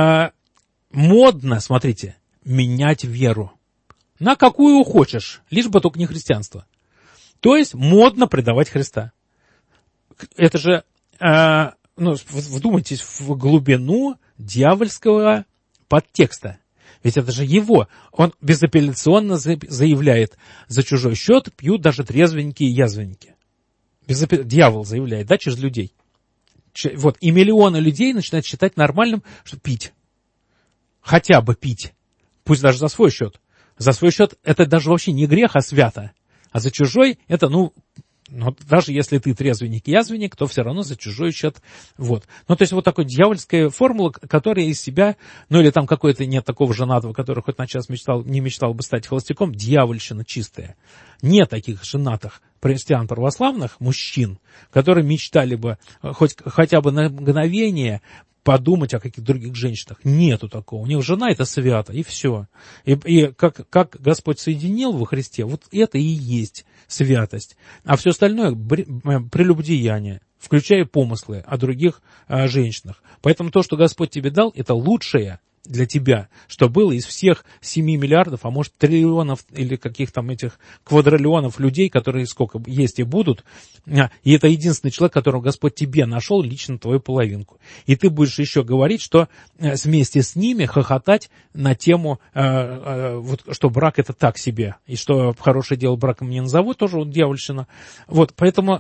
модно, смотрите, менять веру на какую хочешь, лишь бы только не христианство. То есть модно предавать Христа. Это же... Ну, вдумайтесь в глубину дьявольского подтекста. Ведь это же его. Он безапелляционно заявляет: за чужой счет пьют даже трезвенники и язвенники. Безапелля... Дьявол заявляет, да, через людей. Вот. И миллионы людей начинают считать нормальным, что пить. Хотя бы пить. Пусть даже за свой счет. За свой счет это даже вообще не грех, а свято. А за чужой это, ну... Но даже если ты трезвенник и язвенник, то все равно за чужой счет. Вот. Ну, то есть вот такая дьявольская формула, которая из себя, ну, или там какой-то нет такого женатого, который хоть на час мечтал, не мечтал бы стать холостяком, дьявольщина чистая. Нет таких женатых христиан православных, мужчин, которые мечтали бы хоть, хотя бы на мгновение подумать о каких-то других женщинах. Нету такого. У них жена — это свято, и все. И, и как, как Господь соединил во Христе, вот это и есть святость. А все остальное — прелюбодеяние, включая помыслы о других о женщинах. Поэтому то, что Господь тебе дал, это лучшее для тебя, что было из всех семи миллиардов, а может триллионов или каких там этих квадриллионов людей, которые сколько есть и будут. И это единственный человек, которого Господь тебе нашел, лично твою половинку. И ты будешь еще говорить, что вместе с ними хохотать на тему, вот, что брак это так себе, и что хорошее дело браком не назовут, тоже вот дьявольщина. Вот, поэтому...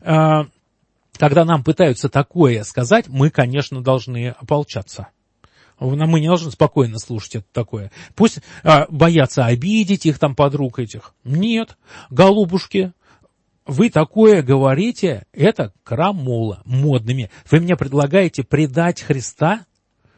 Когда нам пытаются такое сказать, мы, конечно, должны ополчаться. Мы не должны спокойно слушать это такое. Пусть а, боятся обидеть их, там, подруг этих. Нет, голубушки, вы такое говорите, это крамола, модными. Вы мне предлагаете предать Христа?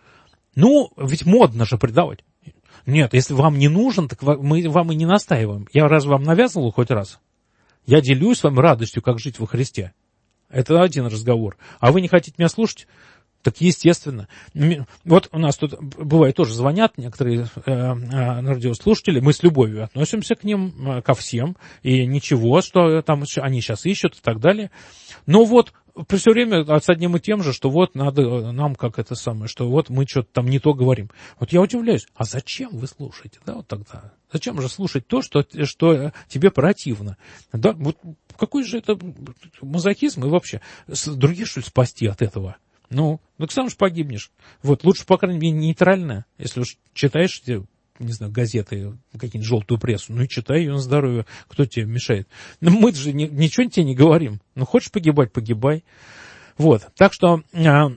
Ну, ведь модно же предавать. Нет, если вам не нужен, так мы вам и не настаиваем. Я разве вам навязывал хоть раз? Я делюсь с вами радостью, как жить во Христе. Это один разговор. А вы не хотите меня слушать? Так естественно. Вот у нас тут бывает тоже звонят некоторые э, э, радиослушатели, мы с любовью относимся к ним, э, ко всем, и ничего, что там они сейчас ищут и так далее. Но вот все время с одним и тем же, что вот надо нам как это самое, что вот мы что-то там не то говорим. Вот я удивляюсь, а зачем вы слушаете, да, вот тогда? Зачем же слушать то, что, что тебе противно? Да, вот какой же это мазохизм и вообще других, что ли, спасти от этого? Ну, ну сам же погибнешь. Вот, лучше, по крайней мере, нейтрально. Если уж читаешь, не знаю, газеты, какие-нибудь желтую прессу, ну и читай ее на здоровье, кто тебе мешает. Но мы же не, ничего тебе не говорим. Ну, хочешь погибать, погибай. Вот, так что а,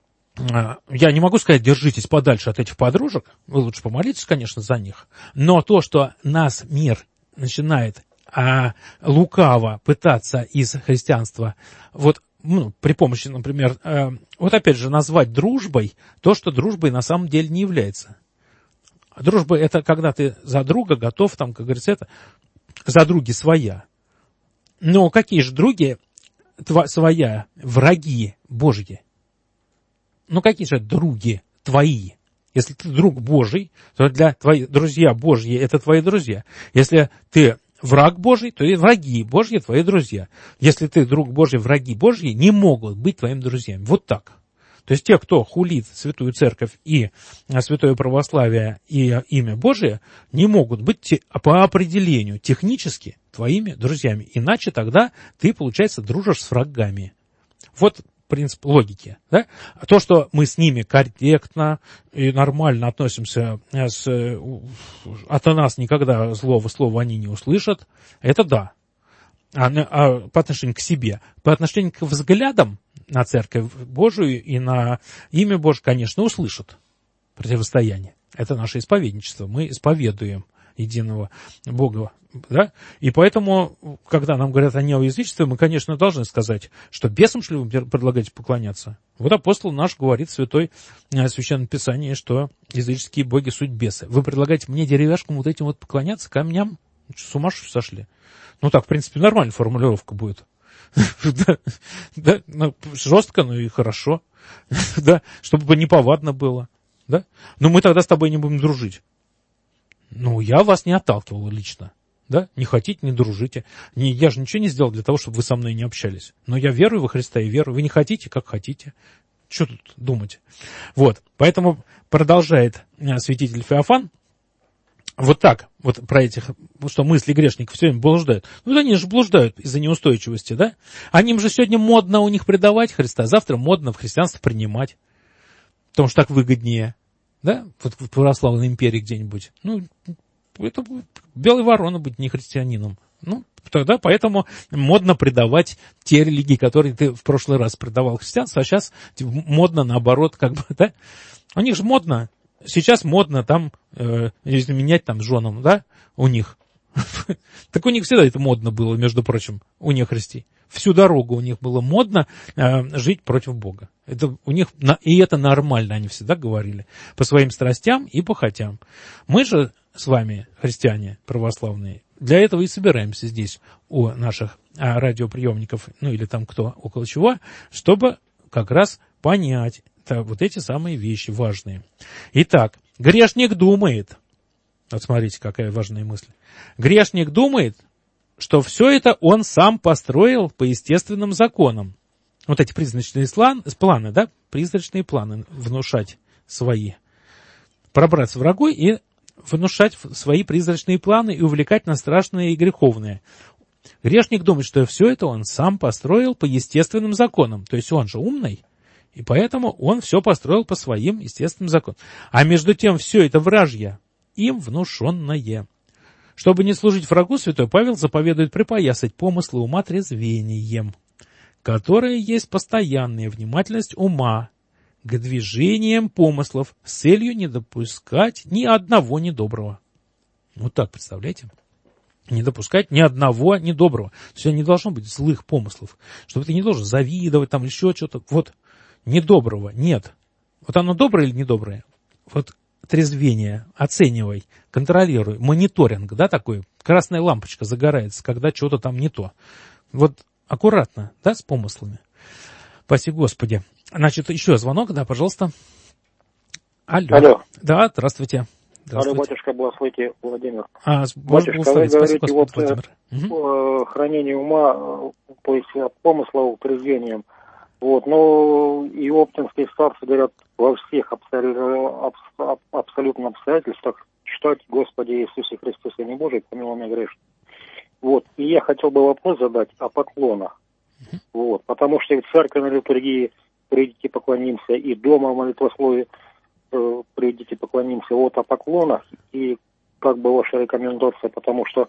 а, я не могу сказать, держитесь подальше от этих подружек. Вы лучше помолитесь, конечно, за них. Но то, что нас мир начинает а, лукаво пытаться из христианства, вот, ну, при помощи, например, э, вот опять же назвать дружбой то, что дружбой на самом деле не является. Дружба — это когда ты за друга готов, там, как говорится, это за други своя. Но какие же други тва, своя? Враги Божьи. Ну какие же други твои? Если ты друг Божий, то для твоих друзья Божьи это твои друзья. Если ты враг Божий, то и враги Божьи твои друзья. Если ты друг Божий, враги Божьи не могут быть твоими друзьями. Вот так. То есть те, кто хулит Святую Церковь и Святое Православие и имя Божие, не могут быть по определению технически твоими друзьями. Иначе тогда ты, получается, дружишь с врагами. Вот принцип логики. Да? То, что мы с ними корректно и нормально относимся, с, от нас никогда злого слова они не услышат, это да. А, а по отношению к себе, по отношению к взглядам на Церковь Божию и на имя Божие, конечно, услышат противостояние. Это наше исповедничество. Мы исповедуем единого Бога. Да? И поэтому, когда нам говорят о неоязычестве, мы, конечно, должны сказать, что бесам, что ли, вы предлагаете поклоняться? Вот апостол наш говорит в Святой Священном Писании, что языческие боги суть бесы. Вы предлагаете мне, деревяшкам, вот этим вот поклоняться, камням? С ума что сошли? Ну так, в принципе, нормальная формулировка будет. Да, жестко, но и хорошо. Да, чтобы неповадно было. Да? Но мы тогда с тобой не будем дружить. Ну, я вас не отталкивал лично. Да? Не хотите, не дружите. Не, я же ничего не сделал для того, чтобы вы со мной не общались. Но я верую во Христа и верую. Вы не хотите, как хотите. Что тут думать? Вот. Поэтому продолжает святитель Феофан вот так, вот про этих, что мысли грешников все время блуждают. Ну, они же блуждают из-за неустойчивости, да? Они им же сегодня модно у них предавать Христа, а завтра модно в христианство принимать. Потому что так выгоднее. Да? Вот в православной империи где-нибудь. Ну, это белой вороной быть не христианином. Ну, тогда поэтому модно предавать те религии, которые ты в прошлый раз предавал христианству, а сейчас модно наоборот, как бы, да? У них же модно. Сейчас модно там э, изменять там женам, да, у них. Так у них всегда это модно было, между прочим, у нехристей. Всю дорогу у них было модно э, жить против Бога. Это у них, и это нормально, они всегда говорили, по своим страстям и похотям. Мы же с вами, христиане православные, для этого и собираемся здесь у наших а, радиоприемников, ну или там кто, около чего, чтобы как раз понять это, вот эти самые вещи важные. Итак, грешник думает, вот смотрите, какая важная мысль, грешник думает, что все это он сам построил по естественным законам. Вот эти призрачные планы, да, призрачные планы внушать свои, пробраться врагу и внушать свои призрачные планы и увлекать на страшное и греховное. Грешник думает, что все это он сам построил по естественным законам. То есть он же умный, и поэтому он все построил по своим естественным законам. А между тем все это вражье, им внушенное. Чтобы не служить врагу, святой Павел заповедует припоясать помыслы ума трезвением, которое есть постоянная внимательность ума к движениям помыслов с целью не допускать ни одного недоброго. Вот так, представляете? Не допускать ни одного недоброго. То есть не должно быть злых помыслов. Чтобы ты не должен завидовать, там еще что-то. Вот, недоброго нет. Вот оно доброе или недоброе? Вот трезвение, оценивай, контролируй, мониторинг, да, такой. Красная лампочка загорается, когда что-то там не то. Вот аккуратно, да, с помыслами. Спаси Господи. Значит, еще звонок, да, пожалуйста. Алло. Алло. Да, здравствуйте. Алло, батюшка, благословите, Владимир. А, батюшка, вы говорите, Господи, вот Владимир. Угу. Хранение ума, то есть от помысла трезвением. Вот, но и оптинские старцы говорят, во всех абсолютно, абсолютно обстоятельствах читать Господи Иисусе Христе, Сыне Божий, помилуй меня грешных. Вот, и я хотел бы вопрос задать о поклонах. Uh-huh. Вот, потому что в церковной литургии придите поклонимся, и дома в молитвословии э, придите поклонимся. Вот о поклонах, и как бы ваша рекомендация, потому что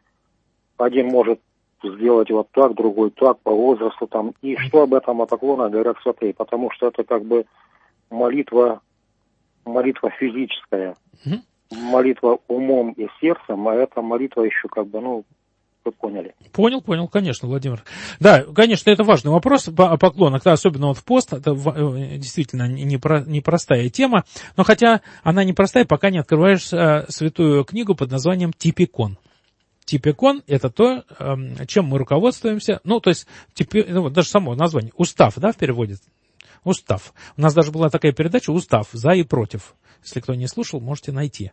один может сделать вот так, другой так, по возрасту там. И что об этом, о поклонах говорят святые, потому что это как бы молитва, молитва физическая, uh-huh. молитва умом и сердцем, а эта молитва еще как бы, ну, вы поняли. Понял, понял, конечно, Владимир. Да, конечно, это важный вопрос о поклонах, да, особенно вот в пост, это действительно непростая тема, но хотя она непростая, пока не открываешь святую книгу под названием «Типикон». Типикон – это то, чем мы руководствуемся, ну, то есть, типи, ну, даже само название, устав, да, в переводе? Устав. У нас даже была такая передача «Устав. За и против». Если кто не слушал, можете найти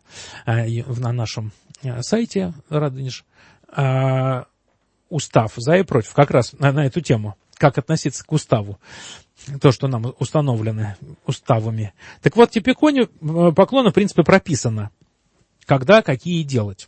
на нашем сайте Радонеж. Uh, устав за и против, как раз на, на эту тему, как относиться к уставу, то, что нам установлено уставами. Так вот, в Типиконе поклоны, в принципе, прописано, когда какие делать.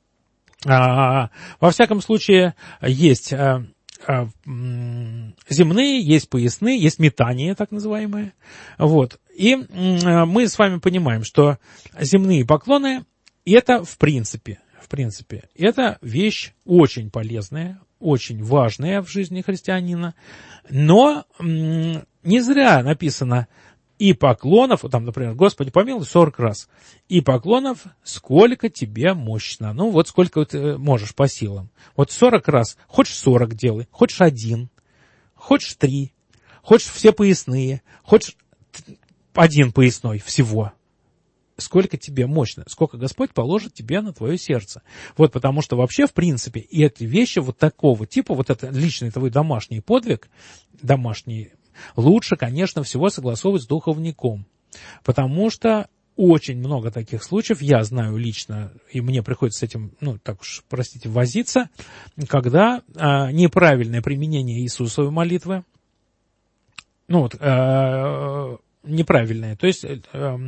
Uh, во всяком случае, есть uh, uh, земные, есть поясные, есть метания, так называемые. Вот. И uh, мы с вами понимаем, что земные поклоны – это в принципе В принципе, это вещь очень полезная, очень важная в жизни христианина, но м- не зря написано И поклонов, вот там, например, Господи помилуй, сорок раз. И поклонов, сколько тебе мощно. Ну, вот сколько ты можешь по силам. Вот сорок раз. Хочешь сорок делай, хочешь один, хочешь три, хочешь все поясные, хочешь один поясной всего. Сколько тебе мощно, сколько Господь положит тебе на твое сердце. Вот потому что вообще, в принципе, и эти вещи вот такого типа, вот это личный твой домашний подвиг, домашний, лучше, конечно, всего согласовывать с духовником. Потому что очень много таких случаев, я знаю лично, и мне приходится с этим, ну, так уж, простите, возиться, когда а, неправильное применение Иисусовой молитвы, ну, вот, а, неправильное, то есть... А,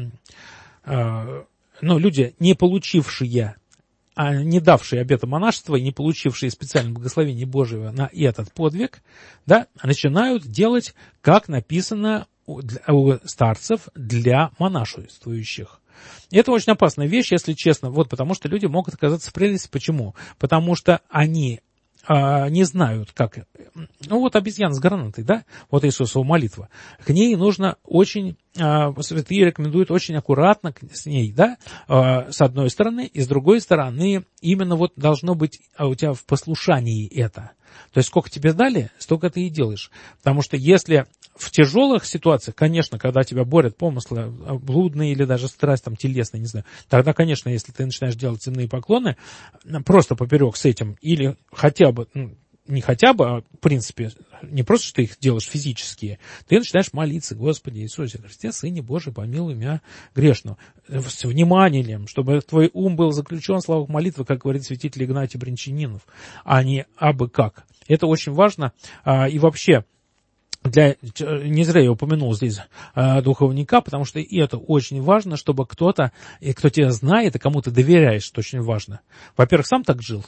ну, люди, не получившие, а не давшие обета монашества и не получившие специальное благословение Божьего на этот подвиг, да, начинают делать, как написано у старцев, для монашествующих. И это очень опасная вещь, если честно, вот потому что люди могут оказаться в прелести. Почему? Потому что они а, не знают, как... Ну, вот обезьяна с гранатой, да, вот Иисусова молитва. К ней нужно очень... Святые рекомендуют очень аккуратно с ней, да, с одной стороны, и с другой стороны, именно вот должно быть у тебя в послушании это. То есть, сколько тебе дали, столько ты и делаешь. Потому что если в тяжелых ситуациях, конечно, когда тебя борют помыслы блудные или даже страсть там телесная, не знаю, тогда, конечно, если ты начинаешь делать земные поклоны, просто поперек с этим, или хотя бы... не хотя бы, а в принципе, не просто, что ты их делаешь физические, ты начинаешь молиться: Господи Иисусе Христе, Сыне Божий, помилуй меня грешного. С вниманием, чтобы твой ум был заключен в словах молитвы, как говорит святитель Игнатий Брянчанинов, а не абы как. Это очень важно. И вообще, для, не зря я упомянул здесь а, духовника, потому что и это очень важно, чтобы кто-то, и кто тебя знает, и кому ты доверяешь, это очень важно. Во-первых, сам так жил.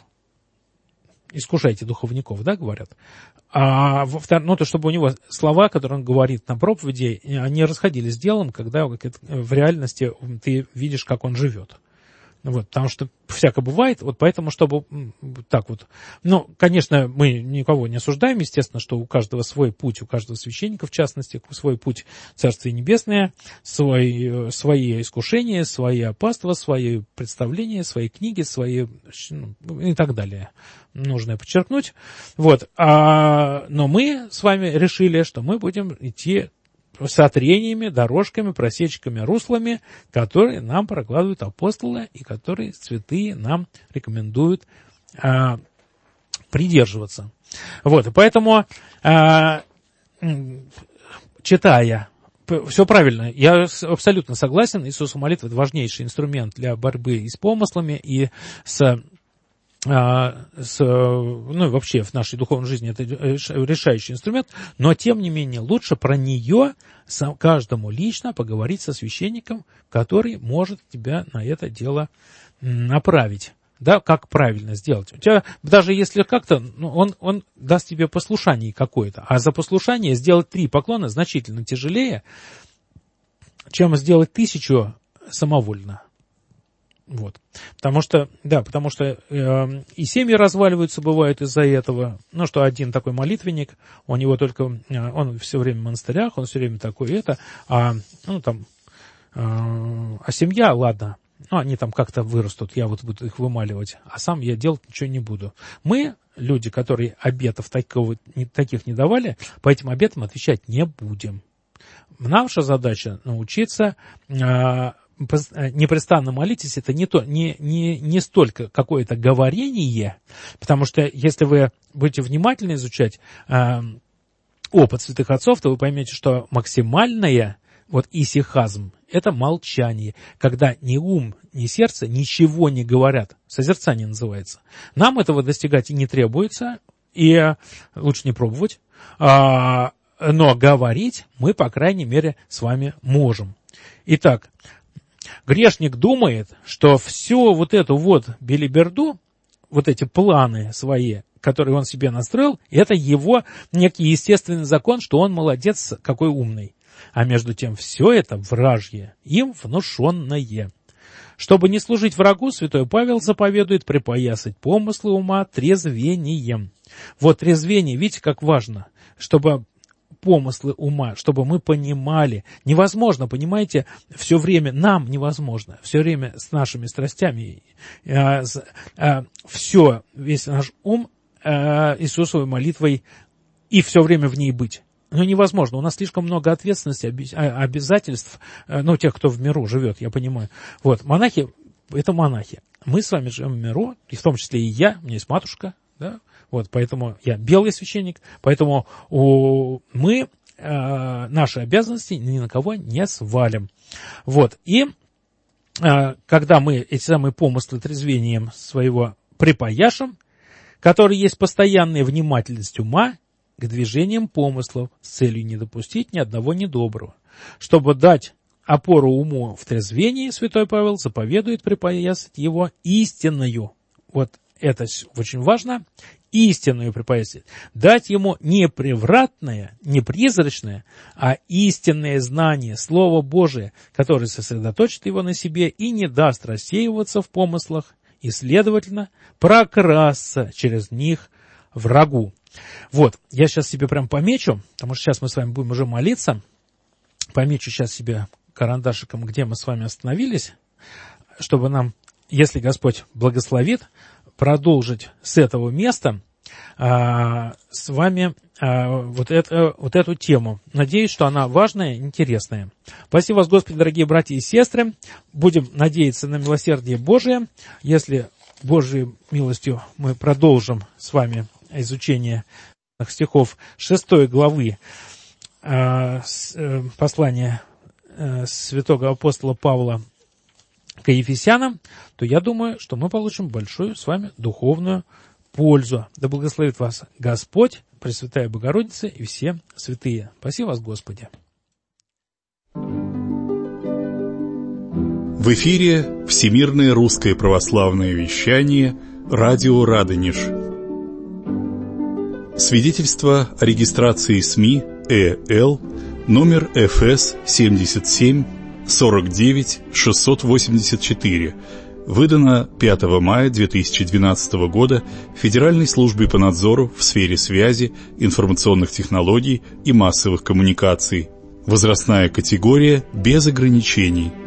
Искушайте духовников, да, говорят. А во-вторых, ну, то, чтобы у него слова, которые он говорит на проповеди, они расходились с делом, когда в реальности ты видишь, как он живет. Вот, потому что всякое бывает, вот поэтому, чтобы так вот... Ну, конечно, мы никого не осуждаем, естественно, что у каждого свой путь, у каждого священника, в частности, свой путь Царствие Небесное, свои, свои искушения, свои опаства, свои представления, свои книги, свои... Ну, и так далее. Нужно подчеркнуть. Вот. А, но мы с вами решили, что мы будем идти с трениями, дорожками, просечками, руслами, которые нам прокладывают апостолы и которые святые нам рекомендуют а, придерживаться. Вот, и поэтому, а, читая, все правильно, я абсолютно согласен, Иисусова молитва — это важнейший инструмент для борьбы и с помыслами, и с... С, ну и вообще в нашей духовной жизни это решающий инструмент, но тем не менее лучше про нее каждому лично поговорить со священником, который может тебя на это дело направить. Да, как правильно сделать. У тебя, даже если как-то, ну, он, он даст тебе послушание какое-то, а за послушание сделать три поклона значительно тяжелее, чем сделать тысячу самовольно. Вот. Потому что, да, потому что э, и семьи разваливаются, бывают из-за этого. Ну, что один такой молитвенник, у него только, э, он все время в монастырях, он все время такой это, а, ну, там, э, а семья, ладно, ну, они там как-то вырастут, я вот буду их вымаливать, а сам я делать ничего не буду. Мы, люди, которые обетов такого, не, таких не давали, по этим обетам отвечать не будем. Наша задача научиться... Э, непрестанно молитесь, это не, то, не, не, не столько какое-то говорение, потому что если вы будете внимательно изучать э, опыт святых отцов, то вы поймете, что максимальное, вот исихазм, это молчание, когда ни ум, ни сердце ничего не говорят, созерцание называется. Нам этого достигать и не требуется, и лучше не пробовать, а, но говорить мы, по крайней мере, с вами можем. Итак, грешник думает, что всю вот эту вот белиберду, вот эти планы свои, которые он себе настроил, это его некий естественный закон, что он молодец, какой умный. А между тем все это вражье, им внушенное. Чтобы не служить врагу, святой Павел заповедует припоясать помыслы ума трезвением. Вот трезвение, видите, как важно, чтобы помыслы ума, чтобы мы понимали. Невозможно, понимаете, все время, нам невозможно, все время с нашими страстями, э, э, все, весь наш ум э, Иисусовой молитвой и все время в ней быть. Ну, невозможно. У нас слишком много ответственности, обязательств, ну, тех, кто в миру живет, я понимаю. Вот, монахи – это монахи. Мы с вами живем в миру, и в том числе и я, у меня есть матушка, да, вот, поэтому я белый священник, поэтому у, мы э, наши обязанности ни на кого не свалим. Вот, и э, когда мы эти самые помыслы трезвением своего припаяшем, которые есть постоянная внимательность ума, к движениям помыслов с целью не допустить ни одного недоброго. Чтобы дать опору уму в трезвении, святой Павел заповедует припоясать его истинною. Вот это очень важно. Истинную припоясать. Дать ему не превратное, не призрачное, а истинное знание, Слово Божие, которое сосредоточит его на себе и не даст рассеиваться в помыслах и, следовательно, прокрасться через них врагу. Вот, я сейчас себе прям помечу, потому что сейчас мы с вами будем уже молиться. Помечу сейчас себе карандашиком, где мы с вами остановились, чтобы нам, если Господь благословит, продолжить с этого места а, с вами а, вот, это, вот эту тему. Надеюсь, что она важная и интересная. Спасибо вас, Господи, дорогие братья и сестры. Будем надеяться на милосердие Божие. Если Божьей милостью мы продолжим с вами изучение стихов шестой главы э, с, э, послания э, святого апостола Павла к Ефесянам, то я думаю, что мы получим большую с вами духовную пользу. Да благословит вас Господь, Пресвятая Богородица и все святые. Спаси вас, Господи. В эфире Всемирное русское православное вещание «Радио Радонеж». Свидетельство о регистрации СМИ ЭЛ номер эф эс семьдесят семь сорок девять шестьсот восемьдесят четыре, выдано пятого мая две тысячи двенадцатого года Федеральной службой по надзору в сфере связи, информационных технологий и массовых коммуникаций. Возрастная категория без ограничений.